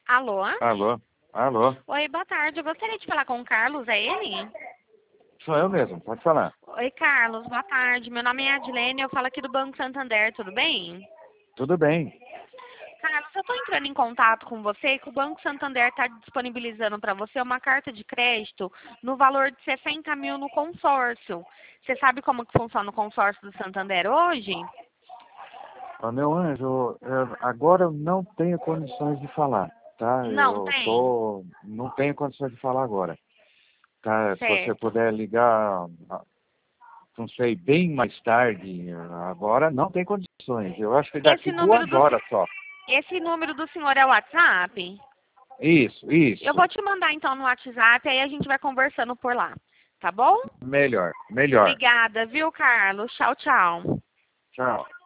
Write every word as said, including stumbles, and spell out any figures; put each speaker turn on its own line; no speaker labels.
Alô?
Alô? Alô?
Oi, boa tarde. Eu gostaria de falar com o Carlos, é ele?
Sou eu mesmo, pode falar.
Oi, Carlos, boa tarde. Meu nome é Adilene, eu falo aqui do Banco Santander, tudo bem?
Tudo bem.
Carlos, eu estou entrando em contato com você que o Banco Santander está disponibilizando para você uma carta de crédito no valor de sessenta mil no consórcio. Você sabe como que funciona o consórcio do Santander hoje?
Ô, meu anjo, eu- agora eu não tenho condições de falar, tá?
Não
Eu
tem?
tô... não tenho condições de falar agora, tá? Se você
Certo.
puder ligar, não sei, bem mais tarde, agora não tem condições. Eu acho que
Esse
daqui
número
duas
do,
horas só.
esse número do senhor é o WhatsApp?
Isso,
Eu vou
isso.
te mandar então no WhatsApp, aí a gente vai conversando por lá, tá bom?
Melhor, melhor.
Obrigada, viu, Carlos? Tchau, tchau.
Tchau.